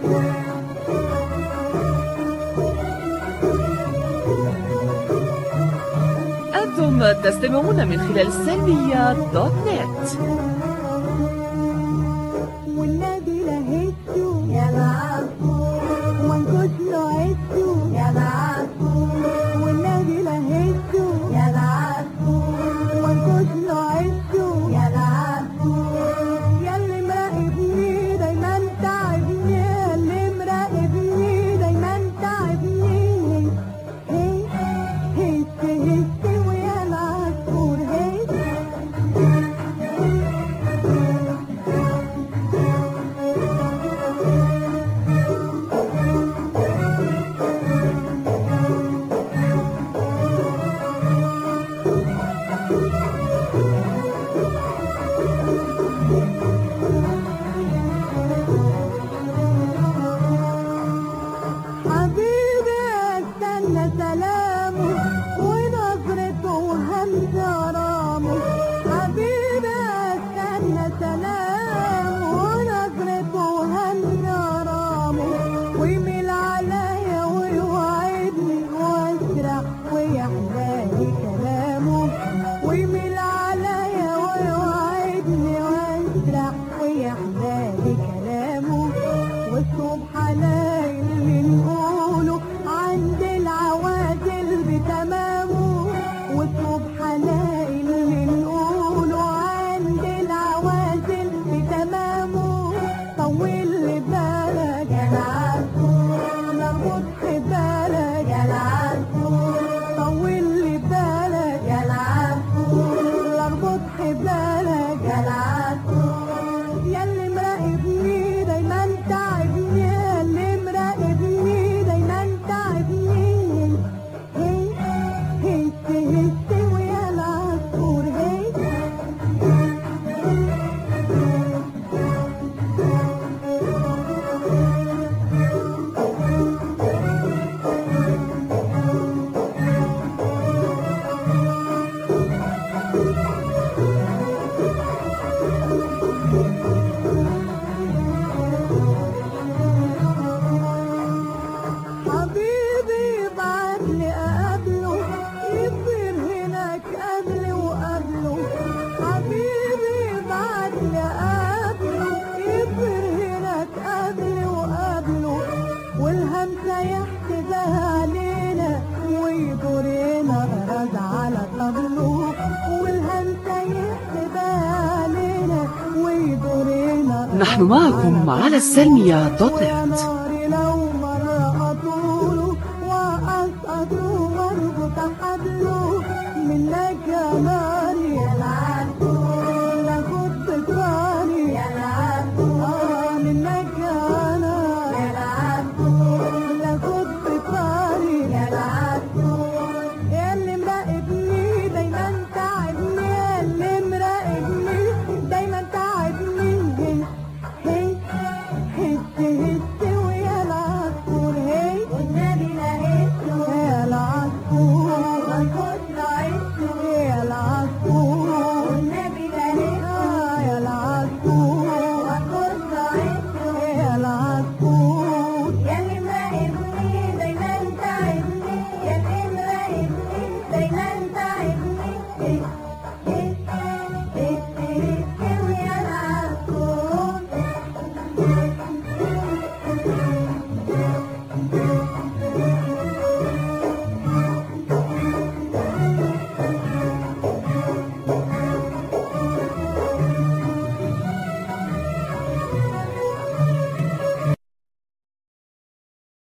أنتم تستمعون من خلال سلميات دوت نت. والنادي لهيته يا العصفور ومنكوش لعبته يا العصفور والنادي لهيته يا العصفور ومنكوش لعبته يا العصفور ياللي مراقبني دايما تعبني ياللي مراقبني دايما تعبني هيت ويا العصفور هيت حبيبي استنى سلامه ونظرته وهمس غرامه حبيبي استنى سلامه ونظرته وهمس غرامه ويميل عليا ويوعدني واسرع ويحلالي كلامه ويميل عليا ويوعدني واسرع ويحلالي كلامه والصبح الاقي اللي نقوله عند العوازل بتمامه والصبح الاقي اللي نقوله عند العوازل بتمامه طول لي بالك يا العصفور لربط بالك يا العصفور طول لي بالك يا العصفور لربط بالك يا العصفور ياللي مراقبني دايما تعبني ياللي مراقبني دايما تعبني هيت ويا العصفور هيت حبيبي بعتلي اقابله يطير هناك قبلي وقبله حبيبي بعتلي اقابله يطير هناك قبلي وقبله والهمسة يحسبها علينا ويدورنا غرز على طبله والهمسة يحسبها علينا ويدورنا نحن معكم على السلميات دوت نت. ناري لو مرة أطوله وأسقطه واربط حبله منك يا نار